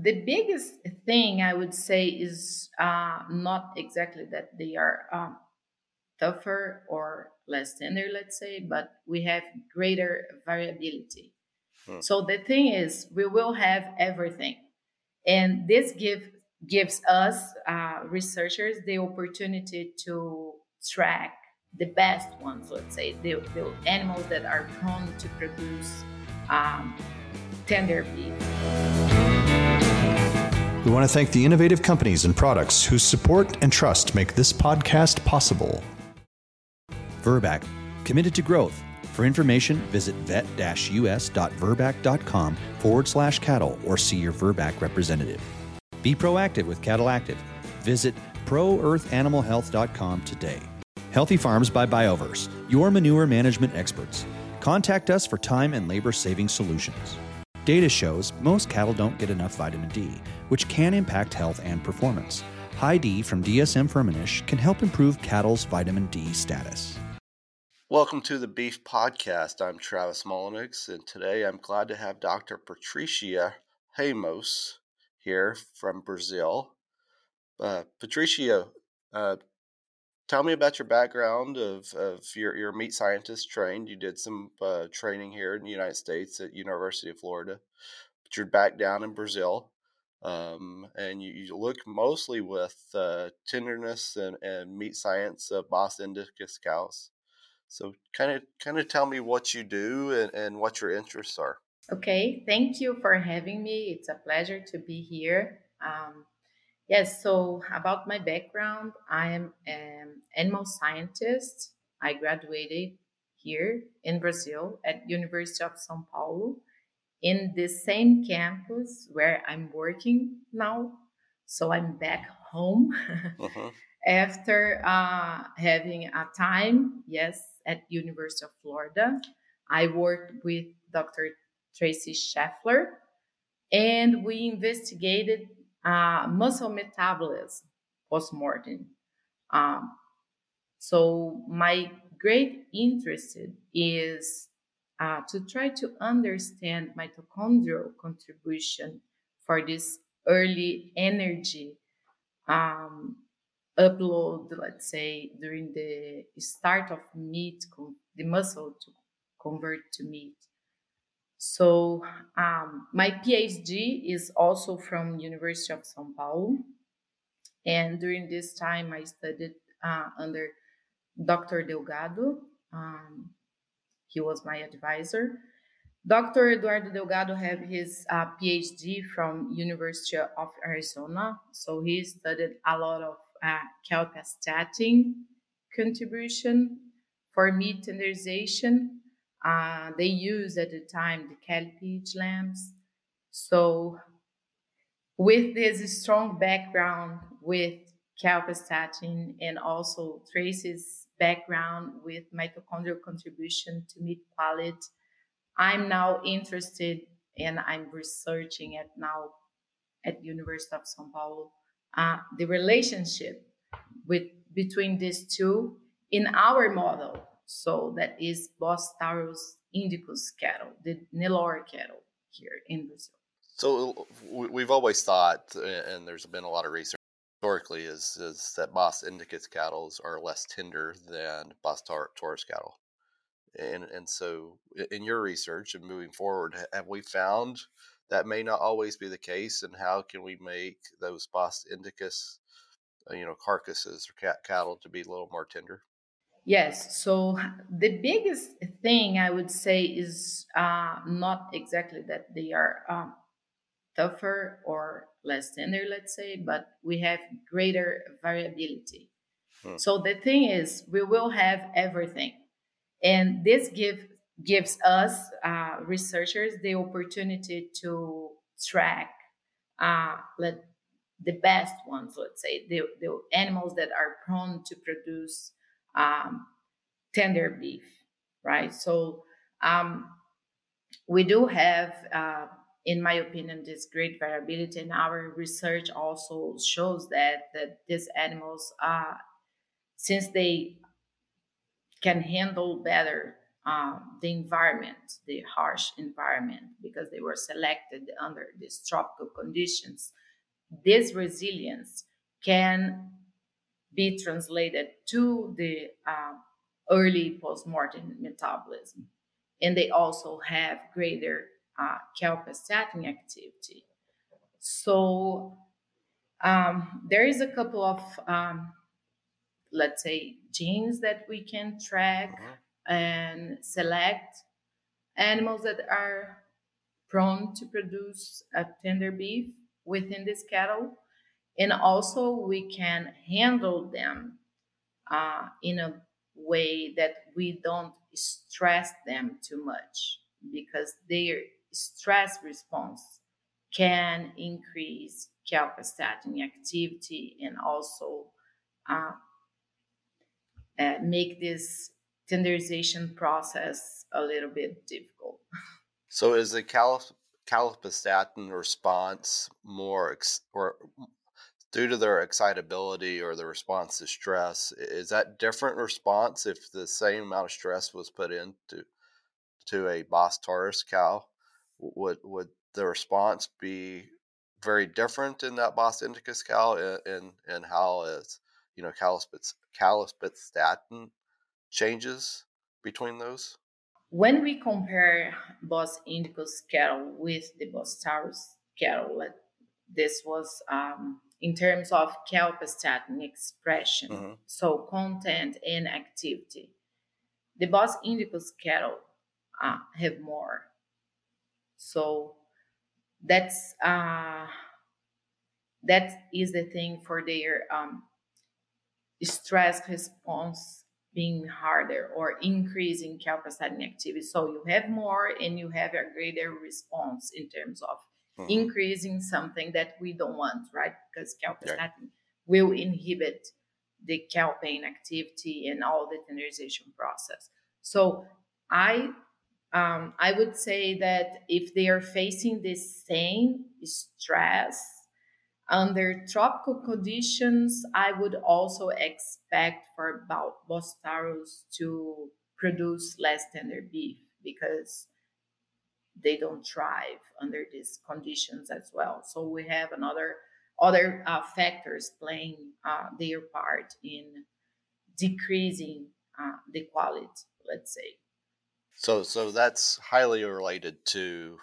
The biggest thing I would say is not exactly that they are tougher or less tender, let's say, but we have greater variability. Hmm. So the thing is, we will have everything, and gives us researchers the opportunity to track the best ones, let's say, the animals that are prone to produce um, tender beef. We want to thank the innovative companies and products whose support and trust make this podcast possible. Virbac, committed to growth. For information, visit vet-us.virbac.com/cattle or see your Virbac representative. Be proactive with Cattle Active. Visit proearthanimalhealth.com today. Healthy Farms by Bioverse, your manure management experts. Contact us for time and labor-saving solutions. Data shows most cattle don't get enough vitamin D, which can impact health and performance. High D from DSM-Firmenich can help improve cattle's vitamin D status. Welcome to the Beef Podcast. I'm Travis Mullenix, and today I'm glad to have Dr. Patricia Ramos here from Brazil. Patricia, tell me about your background of your meat scientist trained. You did some training here in the United States at University of Florida, but you're back down in Brazil, and you look mostly with tenderness and meat science of Bos indicus cows. So kind of tell me what you do and what your interests are. Okay, thank you for having me. It's a pleasure to be here. Yes, so about my background, I am an animal scientist. I graduated here in Brazil at University of São Paulo in the same campus where I'm working now. So I'm back home Uh-huh. after having a time, yes, at University of Florida. I worked with Dr. Tracy Scheffler, and we investigated muscle metabolism postmortem. Um, so my great interest is to try to understand mitochondrial contribution for this early energy um, upload, let's say, during the start of meat, the muscle to convert to meat. So my PhD is also from University of São Paulo, and during this time I studied under Dr. Delgado. He was my advisor. Dr. Eduardo Delgado have his PhD from University of Arizona, so he studied a lot of calpastatin contribution for meat tenderization. They used at the time the CalPH lamps. So with this strong background with calpastatin and also Tracy's background with mitochondrial contribution to meat quality, I'm now interested and I'm researching it now at University of São Paulo, the relationship between these two in our model. So that is Bos taurus indicus cattle, the Nelore cattle here in Brazil. So we've always thought, and there's been a lot of research historically, is that Bos indicus cattle are less tender than Bos taurus cattle. And so in your research and moving forward, have we found that may not always be the case? And how can we make those Bos indicus, carcasses or cattle to be a little more tender? Yes, so the biggest thing I would say is not exactly that they are tougher or less tender, let's say, but we have greater variability. Hmm. So the thing is, we will have everything. And this gives us researchers the opportunity to track the best ones, let's say, the animals that are prone to produce um, tender beef, right? So we do have, in my opinion, this great variability, and our research also shows that these animals, since they can handle better the environment, the harsh environment, because they were selected under these tropical conditions. This resilience can be translated to the early postmortem metabolism. And they also have greater calprotectin activity. So there is a couple of, let's say, genes that we can track and select animals that are prone to produce a tender beef within this cattle. And also we can handle them in a way that we don't stress them too much, because their stress response can increase calprotectin activity and also make this tenderization process a little bit difficult. So is the calprotectin response more or due to their excitability or the response to stress? Is that different response if the same amount of stress was put into a Bos Taurus cow? Would the response be very different in that Bos Indicus cow, and how is calprotectin changes between those? When we compare Bos Indicus cattle with the Bos Taurus cattle, this was in terms of calprotectin expression, so content and activity. The Bos Indicus cattle have more. So that is the thing for their stress response being harder or increasing calprotectin activity. So you have more and you have a greater response in terms of increasing something that we don't want, right? Because calprotectin will inhibit the calpain activity and all the tenderization process. So I would say that if they are facing the same stress under tropical conditions, I would also expect for Bos Taurus to produce less tender beef, because they don't thrive under these conditions as well. So we have other factors playing their part in decreasing the quality, let's say. So that's highly related to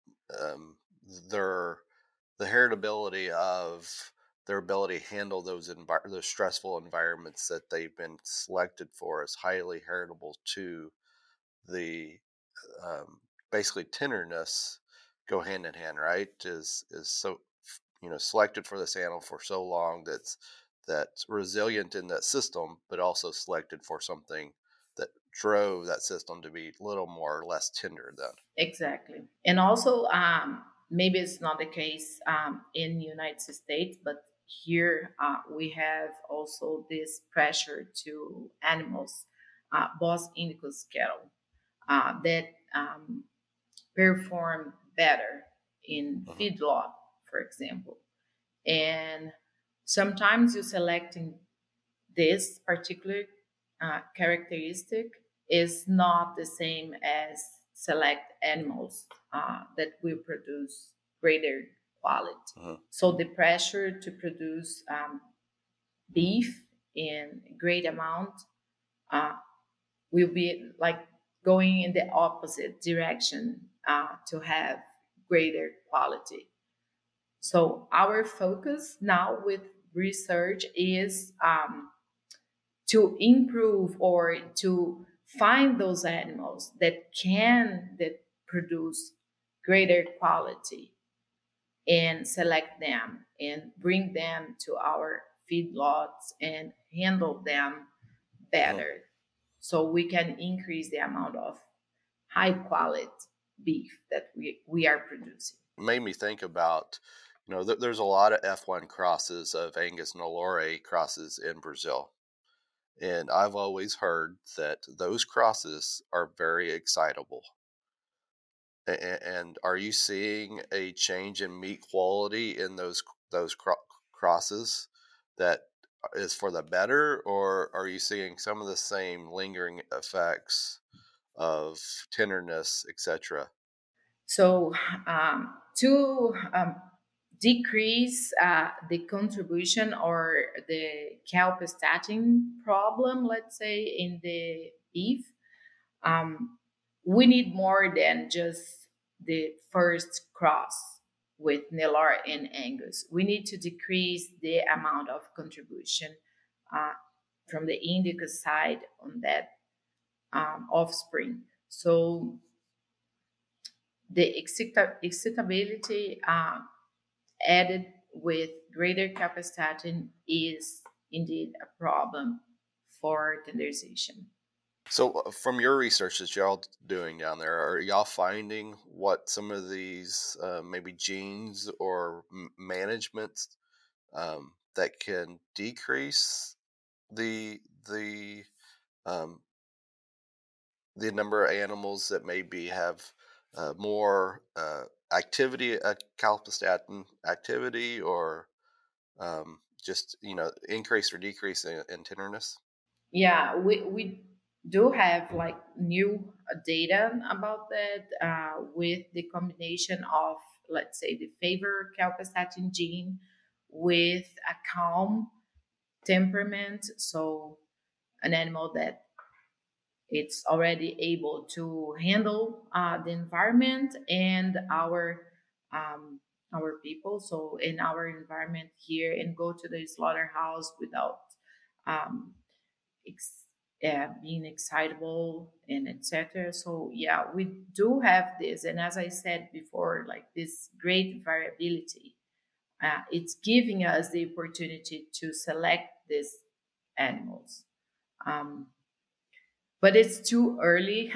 the heritability of their ability to handle those stressful environments that they've been selected for is highly heritable to the basically tenderness go hand in hand, right? Is so selected for this animal for so long that's resilient in that system, but also selected for something that drove that system to be a little more or less tender then. Exactly. And also maybe it's not the case in the United States, but here we have also this pressure to animals, Bos Indicus cattle, that perform better in feedlot, for example. And sometimes you're selecting this particular characteristic is not the same as select animals that will produce greater quality. So the pressure to produce beef in great amount will be like going in the opposite direction to have greater quality. So our focus now with research is to improve or to find those animals that produce greater quality and select them and bring them to our feedlots and handle them better, so we can increase the amount of high quality beef that we are producing. It made me think about, there's a lot of F1 crosses of Angus Nelore crosses in Brazil. And I've always heard that those crosses are very excitable. And are you seeing a change in meat quality in those crosses that is for the better, or are you seeing some of the same lingering effects of tenderness, etc.? So to decrease the contribution or the calprestatin problem, let's say, in the beef, we need more than just the first cross with Nelar and Angus. We need to decrease the amount of contribution from the indica side on that offspring. So the excitability added with greater capastatin is indeed a problem for tenderization. So, from your research that y'all doing down there, are y'all finding what some of these maybe genes or managements that can decrease the the um, the number of animals that maybe have more activity, calprestatin activity, or just increase or decrease in tenderness? Yeah, we do have like new data about that with the combination of, let's say, the favor calprestatin gene with a calm temperament. So an animal that it's already able to handle the environment and um, our people. So in our environment here, and go to the slaughterhouse without um, being excitable and etc. So yeah, we do have this, and as I said before, like this great variability. It's giving us the opportunity to select these animals. Um, but it's too early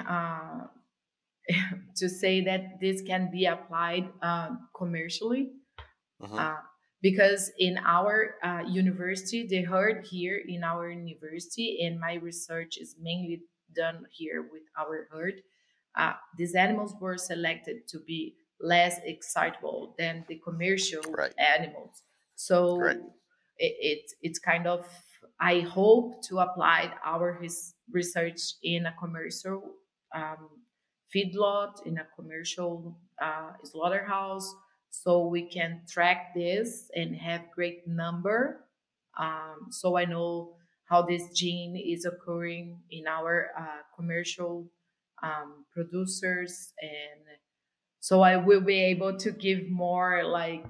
to say that this can be applied commercially Mm-hmm. uh, because in our university, the herd here in our university, and my research is mainly done here with our herd, these animals were selected to be less excitable than the commercial Right. animals. Right. So it's kind of, I hope to apply our research in a commercial um, feedlot, in a commercial slaughterhouse, so we can track this and have great number. So I know how this gene is occurring in our commercial producers, and so I will be able to give more like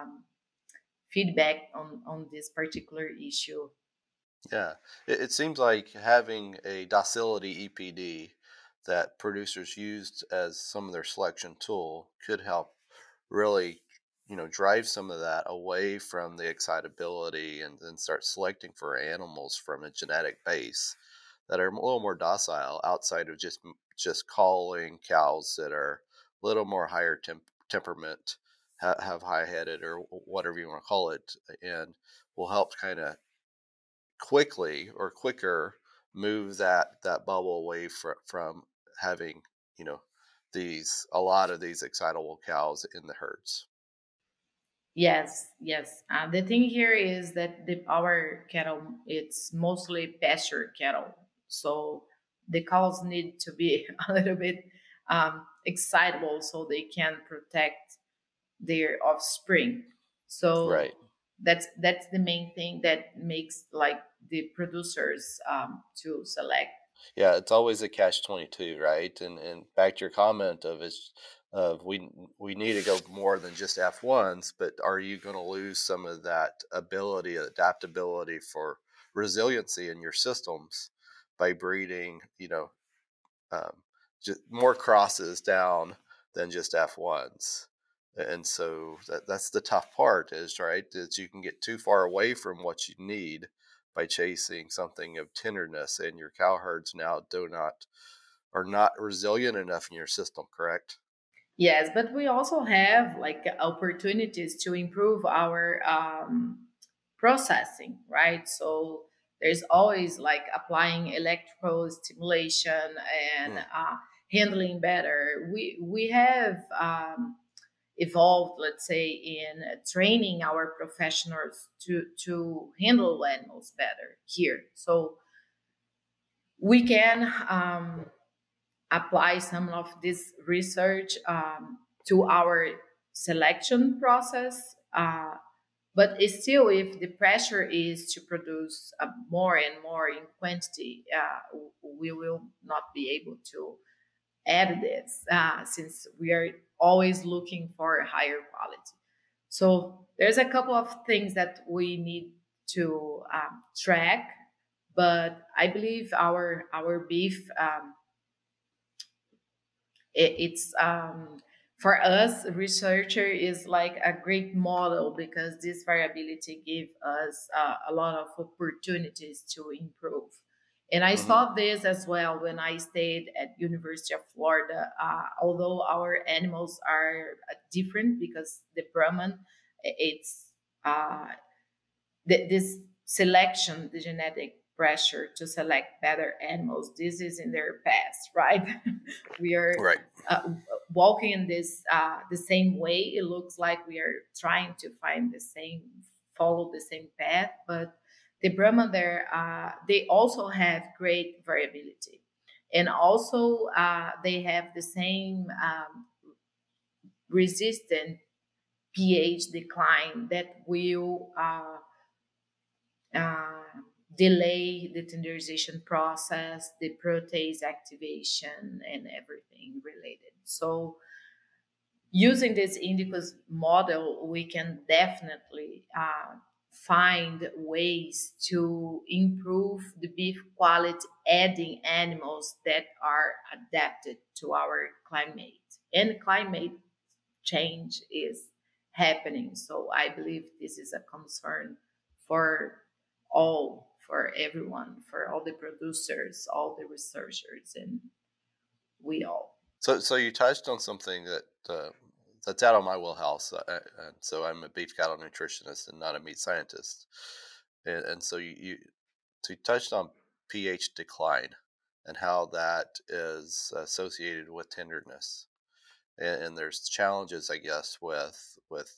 feedback on this particular issue. Yeah. It seems like having a docility EPD that producers used as some of their selection tool could help really, drive some of that away from the excitability and then start selecting for animals from a genetic base that are a little more docile outside of just calling cows that are a little more higher temperament, have high headed or whatever you want to call it, and will help kind of quickly or quicker move that bubble away from having you know these a lot of these excitable cows in the herds. Yes, yes. The thing here is that our cattle, it's mostly pasture cattle. So the cows need to be a little bit excitable so they can protect their offspring. Right. So that's the main thing that makes like the producers to select. Yeah, it's always a catch-22, right? And back to your comment of is of we need to go more than just F1s, but are you going to lose some of that ability, adaptability for resiliency in your systems by breeding, um, just more crosses down than just F1s? And so that's the tough part is, right, is you can get too far away from what you need by chasing something of tenderness, and your cow herds now are not resilient enough in your system, correct? Yes, but we also have like opportunities to improve our processing, right? So there's always like applying electrical stimulation and Hmm. handling better. We have evolved, let's say, in training our professionals to handle animals better here. So we can apply some of this research to our selection process. But it's still, if the pressure is to produce more and more in quantity, we will not be able to add this since we are always looking for higher quality. So there's a couple of things that we need to track, but I believe our beef it's for us researcher is like a great model because this variability give us a lot of opportunities to improve. And I saw this as well when I stayed at University of Florida. Although our animals are different because the Brahman, it's this selection, the genetic pressure to select better animals. This is in their past, right? We are Right. walking in this the same way. It looks like we are trying to follow the same path, but the Brahman there, they also have great variability, and also they have the same resistant pH decline that will delay the tenderization process, the protease activation, and everything related. So, using this Indicus model, we can definitely find ways to improve the beef quality, adding animals that are adapted to our climate. And climate change is happening. So I believe this is a concern for for everyone, for all the producers, all the researchers, and we all. So you touched on something that's out of my wheelhouse. And so I'm a beef cattle nutritionist and not a meat scientist. And so you touched on pH decline and how that is associated with tenderness. And there's challenges, I guess, with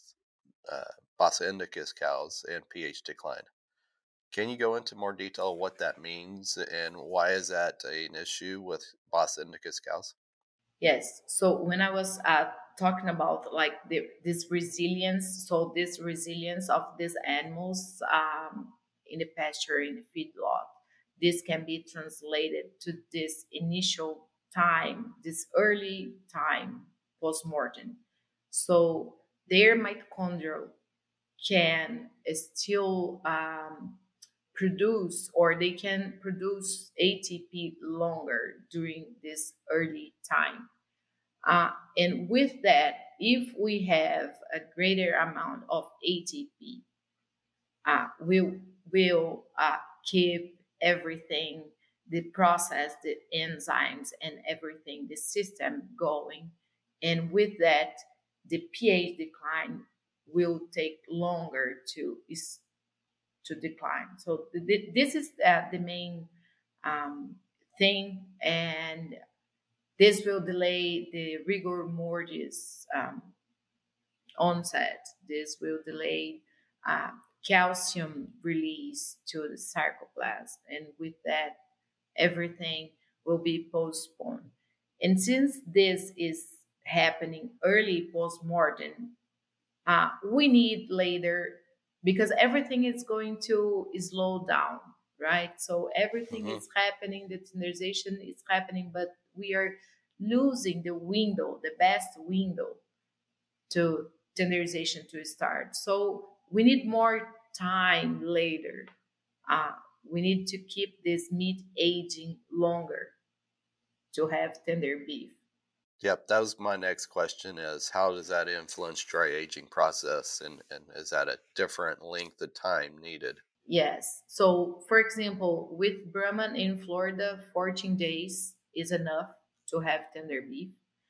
Bassa indicus cows and pH decline. Can you go into more detail what that means and why is that an issue with Bassa indicus cows? Yes. So when I was talking about like this resilience, so this resilience of these animals in the pasture, in the feedlot, this can be translated to this initial time, this early time post-mortem. So their mitochondria can still produce, or they can produce ATP longer during this early time. And with that, if we have a greater amount of ATP, we will keep everything, the process, the enzymes, and everything, the system going. And with that, the pH decline will take longer to decline. So this is the main thing, and this will delay the rigor mortis onset. This will delay calcium release to the sarcoplasm, and with that, everything will be postponed. And since this is happening early post-mortem, we need later, because everything is going to slow down, right? So everything is happening, the tenderization is happening, but we are losing the window, the best window to tenderization to start. So we need more time later. We need to keep this meat aging longer to have tender beef. Yep, that was my next question is how does that influence dry aging process and is that a different length of time needed? Yes. So, for example, with Brahman in Florida, 14 days is enough to have tender beef.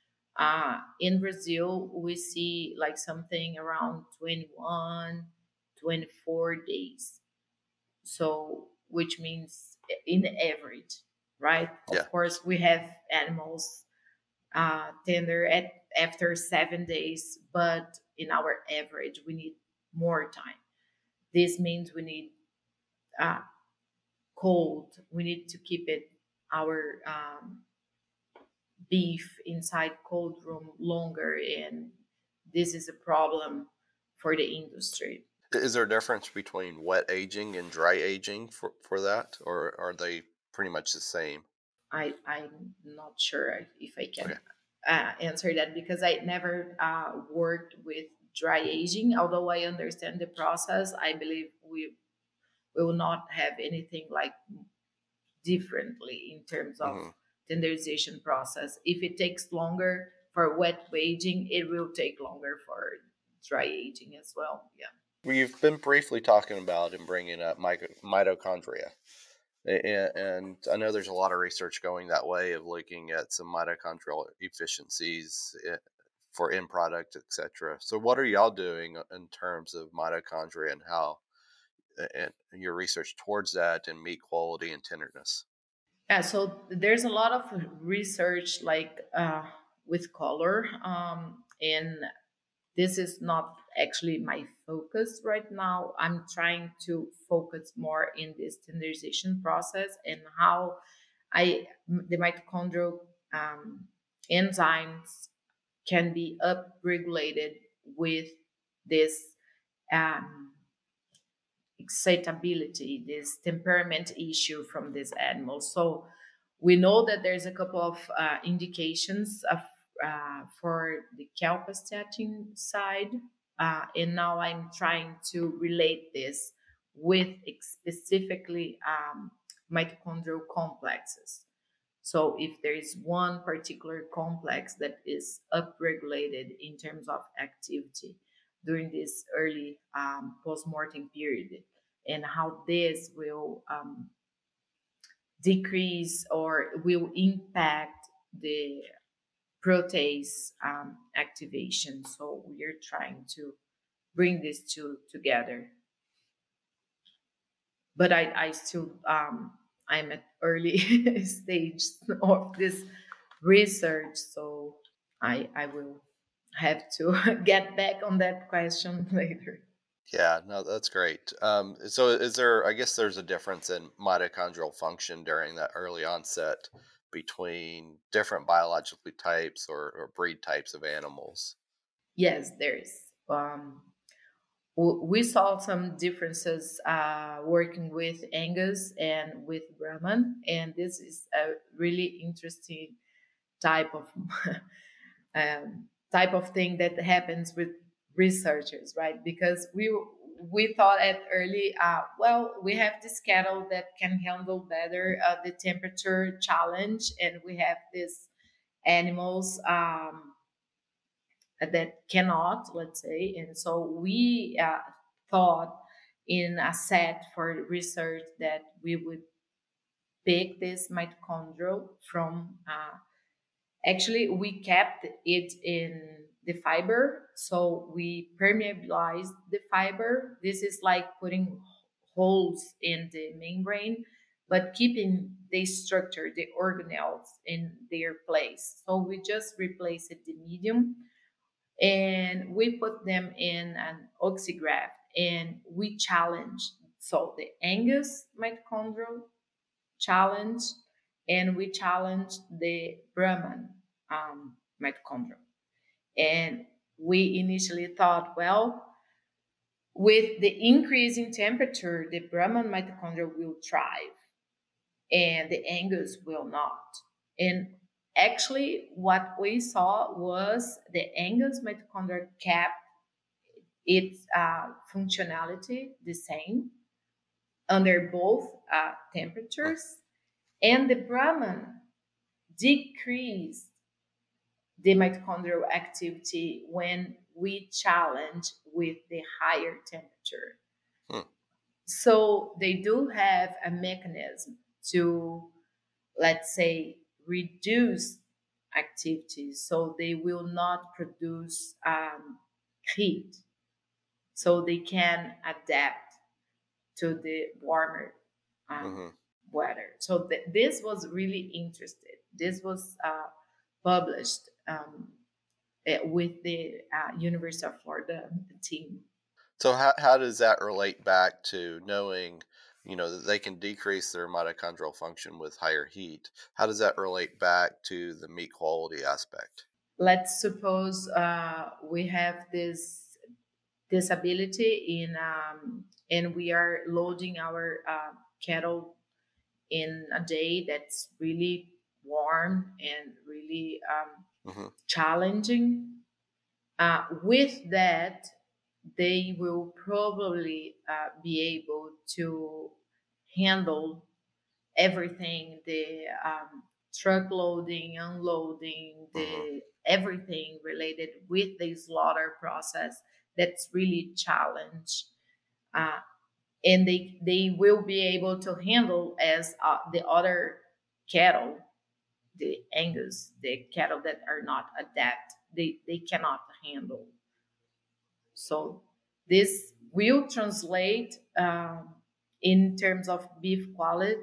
In Brazil, we see like something around 21, 24 days. So, which means in average, right? Yeah. Of course, we have animals tender after 7 days, but in our average, we need more time. This means we need cold. We need to keep it our beef inside cold room longer, and this is a problem for the industry. Is there a difference between wet aging and dry aging for that, or are they pretty much the same? I'm not sure if I Okay. can answer that because I never worked with dry aging. Although I understand the process, I believe we will not have anything like differently in terms of Mm-hmm. tenderization process. If it takes longer for wet aging, it will take longer for dry aging as well. Yeah. We've been briefly talking about and bringing up mitochondria. And I know there's a lot of research going that way of looking at some mitochondrial efficiencies for end product, etc. So, what are y'all doing in terms of mitochondria and how and your research towards that and meat quality and tenderness? Yeah, so there's a lot of research like with color, and this is not actually my focus right now. I'm trying to focus more in this standardization process and how the mitochondrial enzymes can be upregulated with this um, excitability, this temperament issue from this animal. So we know that there's a couple of indications of for the calpastatin side, and now I'm trying to relate this with specifically mitochondrial complexes. So if there is one particular complex that is upregulated in terms of activity during this early post-mortem period, and how this will decrease or will impact the protease activation. So we're trying to bring these two together. But I still I'm at early stage of this research, so I will have to get back on that question later. Yeah, no, that's great. So, is there? I guess there's a difference in mitochondrial function during that early onset between different biological types or breed types of animals. Yes, there is. We saw some differences working with Angus and with Brahman, and this is a really interesting type of type of thing that happens with researchers, right? Because we thought at early, well, we have this cattle that can handle better the temperature challenge, and we have these animals that cannot, let's say. And so we thought in a set for research that we would pick this mitochondrial from actually we kept it in the fiber, so we permeabilized the fiber. This is like putting holes in the membrane but keeping the structure, the organelles in their place. So we just replaced the medium and we put them in an oxygraft and we challenged. So the Angus mitochondrial challenge and we challenged the Brahman mitochondrial. And we initially thought, well, with the increase in temperature, the Brahman mitochondria will thrive and the Angus will not. And actually, what we saw was the Angus mitochondria kept its functionality the same under both temperatures, and the Brahman decreased the mitochondrial activity when we challenge with the higher temperature. Hmm. So they do have a mechanism to, let's say, reduce activity so they will not produce heat, so they can adapt to the warmer Mm-hmm. weather. So this was really interesting. This was published with the University of Florida team. So, how does that relate back to knowing they can decrease their mitochondrial function with higher heat. How does that relate back to the meat quality aspect? Let's suppose we have this ability and we are loading our cattle in a day that's really warm and really challenging. With that, they will probably be able to handle everything, the truck loading, unloading, the everything related with the slaughter process that's really challenge. And they will be able to handle as the other cattle, the Angus, the cattle that are not adapt, they cannot handle. So this will translate in terms of beef quality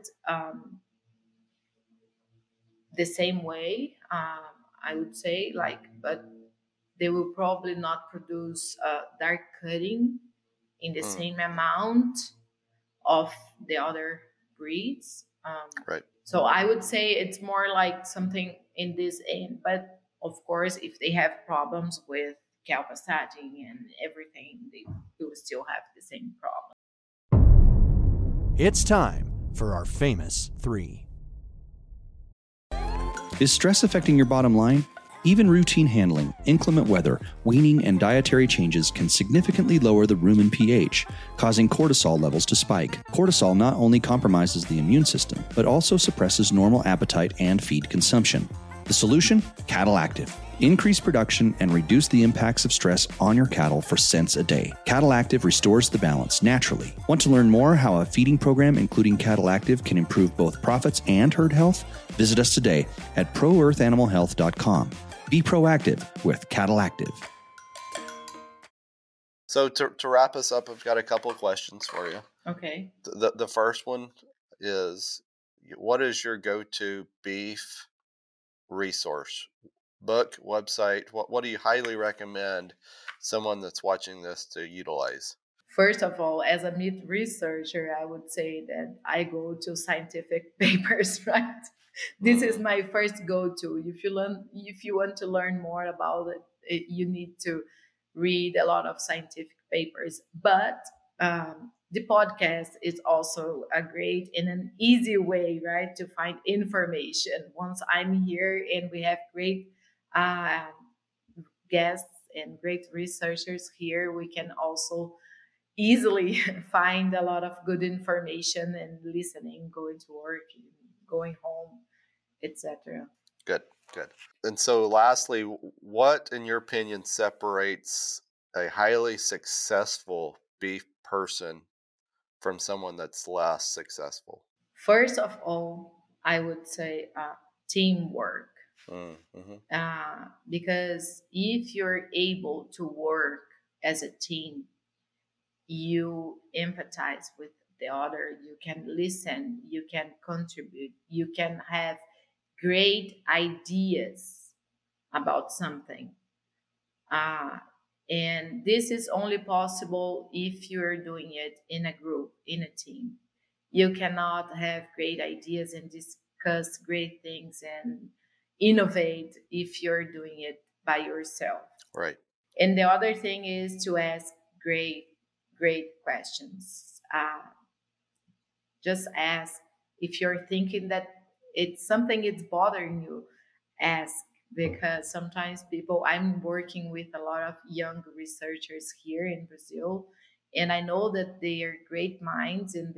the same way, I would say, but they will probably not produce dark cutting in the same amount of the other breeds. Right. So I would say it's more like something in this end. But of course, if they have problems with calpastatin and everything, they will still have the same problem. It's time for our famous 3. Is stress affecting your bottom line? Even routine handling, inclement weather, weaning, and dietary changes can significantly lower the rumen pH, causing cortisol levels to spike. Cortisol not only compromises the immune system, but also suppresses normal appetite and feed consumption. The solution? Cattle Active. Increase production and reduce the impacts of stress on your cattle for cents a day. Cattle Active restores the balance naturally. Want to learn more how a feeding program including Cattle Active can improve both profits and herd health? Visit us today at ProEarthAnimalHealth.com. Be proactive with Cattle Active. So to wrap us up, I've got a couple of questions for you. Okay. The first one is, what is your go-to beef resource? Book, website? What do you highly recommend someone that's watching this to utilize? First of all, as a meat researcher, I would say that I go to scientific papers, right? This is my first go-to. If you want to learn more about it, you need to read a lot of scientific papers. But the podcast is also a great and an easy way, right, to find information. Once I'm here and we have great guests and great researchers here, we can also easily find a lot of good information and listening, going to work, going home, etc. Good. And so lastly, what in your opinion separates a highly successful beef person from someone that's less successful? First of all, I would say teamwork. Because if you're able to work as a team, you empathize with the other, you can listen, you can contribute, you can have great ideas about something. And this is only possible if you're doing it in a group, in a team. You cannot have great ideas and discuss great things and innovate if you're doing it by yourself. Right. And the other thing is to ask great questions. Just ask. If you're thinking that it's something it's bothering you, ask. Because sometimes I'm working with a lot of young researchers here in Brazil, and I know that they are great minds and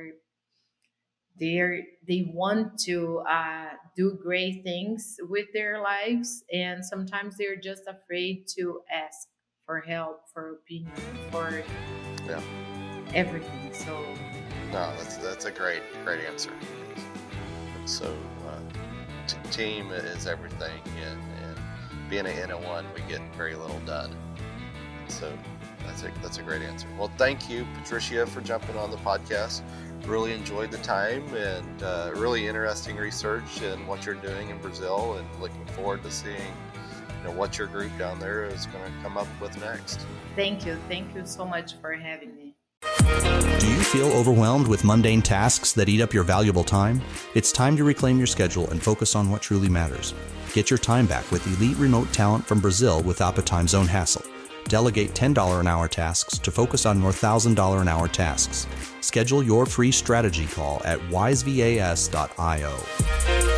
they want to do great things with their lives, and sometimes they're just afraid to ask for help, for opinion, for everything. So no, that's a great answer. So team is everything, and being an N01, we get very little done. So that's a great answer. Well, thank you, Patricia, for jumping on the podcast. Really enjoyed the time, and really interesting research and what you're doing in Brazil, and looking forward to seeing what your group down there is going to come up with next. Thank you so much for having me. Do you feel overwhelmed with mundane tasks that eat up your valuable time? It's time to reclaim your schedule and focus on what truly matters. Get your time back with elite remote talent from Brazil without the time zone hassle. Delegate $10 an hour tasks to focus on your $1,000 an hour tasks. Schedule your free strategy call at wisevas.io.